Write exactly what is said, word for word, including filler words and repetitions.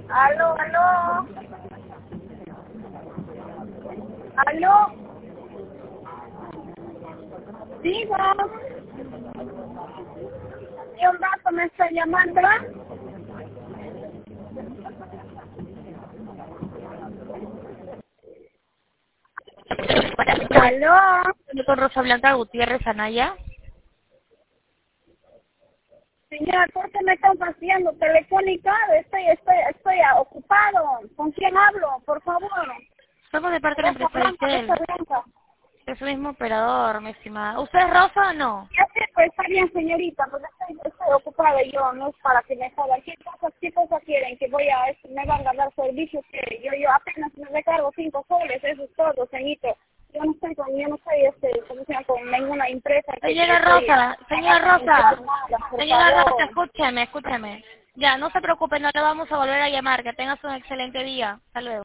Aló, aló. Aló. Diga. ¿De un rato me está llamando? Aló. Con Rosa Blanca Gutiérrez Anaya. Señora, ¿por qué me están haciendo telefónica? Estoy, estoy, estoy ocupado. ¿Con quién hablo? Por favor. Somos de parte de la Rosa empresa Blanca, Vitel. Rosa Blanca. Es su mismo operador, mi estimada. ¿Usted es Rosa o no? Ya sé, pues está bien, señorita, porque estoy, estoy ocupada yo, no es para que me jodan. ¿Qué cosas, qué cosas quieren? Que voy a, este, me van a dar servicios que yo, yo apenas me recargo cinco soles, eso es todo, señorito. Yo no estoy con, yo no estoy, este, como se llama, con ninguna empresa. Que Señora estoy Rosa, señora pagando Rosa, nada, por señora Rosa, favor. escúcheme, escúcheme. Ya, no se preocupe, no le vamos a volver a llamar. Que tengas un excelente día. Hasta luego.